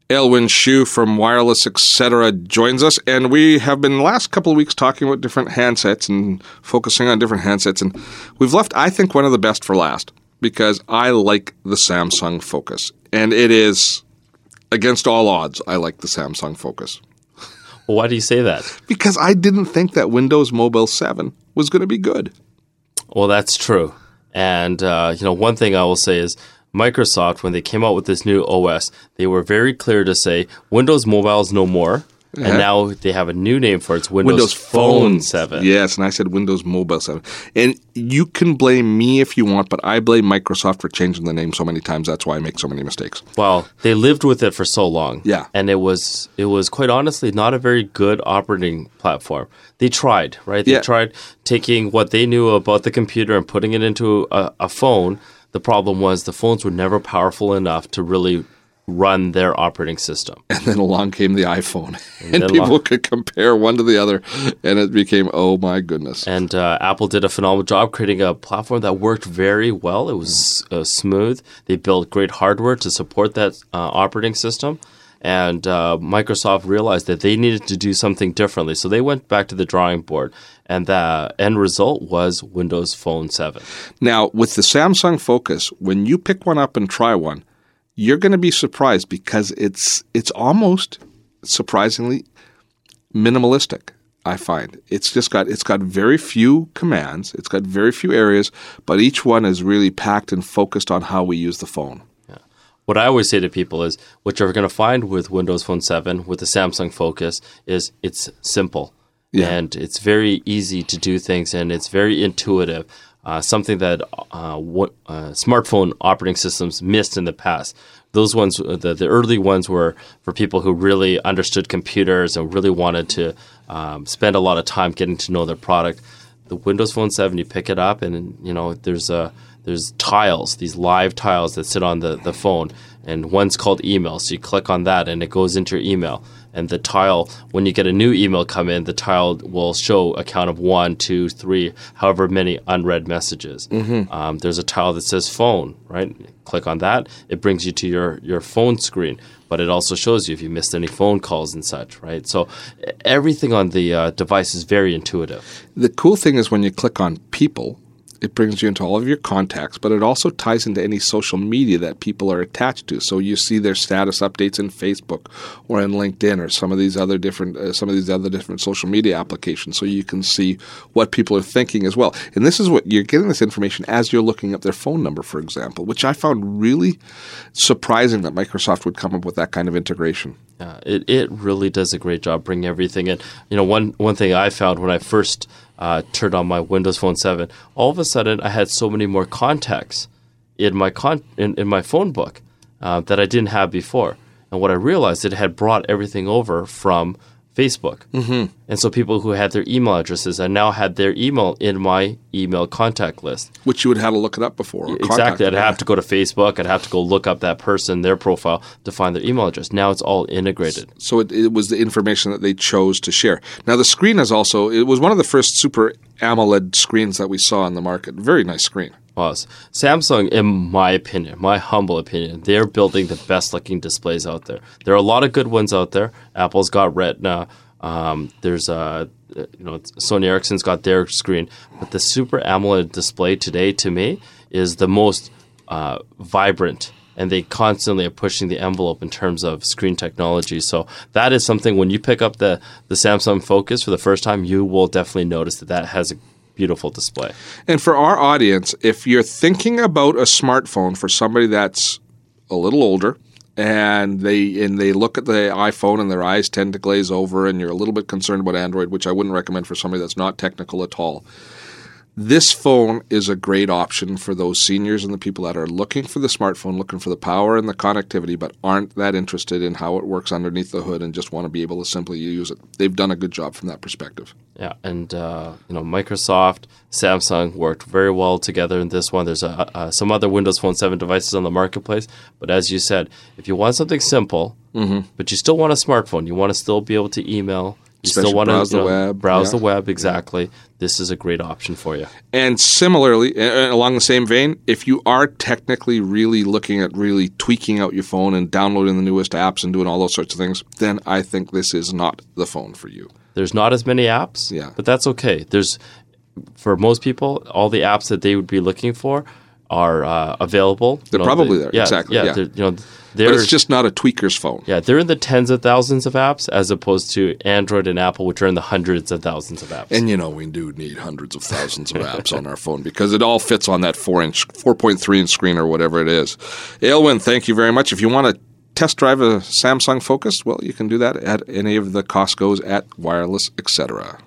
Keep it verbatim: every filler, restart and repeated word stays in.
Ailwyn Shu from Wireless Etc. joins us, and we have been the last couple of weeks talking about different handsets and focusing on different handsets, and we've left, I think, one of the best for last because I like the Samsung Focus, and it is, against all odds, I like the Samsung Focus. Well, why do you say that? Because I didn't think that Windows Mobile seven was going to be good. Well, that's true. And, uh, you know, one thing I will say is Microsoft, when they came out with this new O S, they were very clear to say Windows Mobile is no more. Yeah. And now they have a new name for it. It's Windows, Windows Phone, Phone seven. Yes, and I said Windows Mobile seven. And you can blame me if you want, but I blame Microsoft for changing the name so many times. That's why I make so many mistakes. Well, they lived with it for so long. Yeah. And it was, it was quite honestly not a very good operating platform. They tried, right? They Yeah. tried taking what they knew about the computer and putting it into a, a phone. The problem was the phones were never powerful enough to really run their operating system. And then along came the iPhone, and, And people along- could compare one to the other, and it became, oh my goodness. And uh, Apple did a phenomenal job creating a platform that worked very well. It was uh, smooth. They built great hardware to support that uh, operating system. And uh, Microsoft realized that they needed to do something differently. So they went back to the drawing board. And the end result was Windows Phone seven. Now, with the Samsung Focus, when you pick one up and try one, you're going to be surprised because it's it's almost surprisingly minimalistic. I find it's just got it's got very few commands, it's got very few areas, but each one is really packed and focused on how we use the phone. Yeah. What I always say to people is, what you're going to find with Windows Phone seven, with the Samsung Focus, is it's simple. Yeah. And it's very easy to do things, and it's very intuitive. Uh, something that uh, what, uh, smartphone operating systems missed in the past. Those ones, the, the early ones, were for people who really understood computers and really wanted to um, spend a lot of time getting to know their product. The Windows Phone seven, you pick it up, and you know there's a there's tiles, these live tiles that sit on the, the phone, and one's called email. So you click on that, and it goes into your email. And the tile, when you get a new email come in, the tile will show a count of one, two, three, however many unread messages. Mm-hmm. Um, there's a tile that says phone, right? Click on that. It brings you to your, your phone screen. But it also shows you if you missed any phone calls and such, right? So everything on the uh, device is very intuitive. The cool thing is when you click on people, it brings you into all of your contacts, but it also ties into any social media that people are attached to. So you see their status updates in Facebook or in LinkedIn or some of these other different uh, some of these other different social media applications. So you can see what people are thinking as well. And this is what you're getting this information as you're looking up their phone number, for example, which I found really surprising that Microsoft would come up with that kind of integration. Yeah, it, it really does a great job bringing everything in. You know, one one thing I found when I first uh, turned on my Windows Phone seven, all of a sudden I had so many more contacts in my con- in, in my phone book uh, that I didn't have before. And what I realized, it had brought everything over from Facebook. Mm-hmm. And so people who had their email addresses, I now had their email in my email contact list. Which you would have had to look it up before. Or Exactly. I'd them. have to go to Facebook. I'd have to go look up that person, their profile, to find their email address. Now it's all integrated. So it, it was the information that they chose to share. Now the screen is also, it was one of the first Super AMOLED screens that we saw on the market. Very nice screen. Was. Samsung, in my opinion, my humble opinion, they're building the best looking displays out there. There are a lot of good ones out there. Apple's got Retina. Um, there's uh, you know, Sony Ericsson's got their screen, but the Super AMOLED display today, to me, is the most uh, vibrant, and they constantly are pushing the envelope in terms of screen technology. So that is something, when you pick up the the Samsung Focus for the first time, you will definitely notice that that has a beautiful display. And for our audience, if you're thinking about a smartphone for somebody that's a little older, and they and they look at the iPhone and their eyes tend to glaze over, and you're a little bit concerned about Android, which I wouldn't recommend for somebody that's not technical at all, this phone is a great option for those seniors and the people that are looking for the smartphone, looking for the power and the connectivity, but aren't that interested in how it works underneath the hood and just want to be able to simply use it. They've done a good job from that perspective. Yeah, and uh, you know, Microsoft, Samsung worked very well together in this one. There's a, uh, some other Windows Phone seven devices on the marketplace, but as you said, if you want something simple, mm-hmm. but you still want a smartphone, you want to still be able to email, you Especially still want browse to the you know, web. browse Yeah. the web, exactly. This is a great option for you. And similarly, and along the same vein, if you are technically really looking at really tweaking out your phone and downloading the newest apps and doing all those sorts of things, then I think this is not the phone for you. There's not as many apps, Yeah. but that's okay. There's for most people, all the apps that they would be looking for are uh, available. They're You know, probably they- there. Yeah, Exactly, Yeah, yeah. they're- you know, But they're it's just not a tweaker's phone. yeah, they're in the tens of thousands of apps as opposed to Android and Apple, which are in the hundreds of thousands of apps. And you know we do need hundreds of thousands of apps on our phone because it all fits on that four inch, four point three inch screen or whatever it is. Aylwin, thank you very much. If you want to test drive a Samsung Focus, well, you can do that at any of the Costco's at Wireless, et cetera.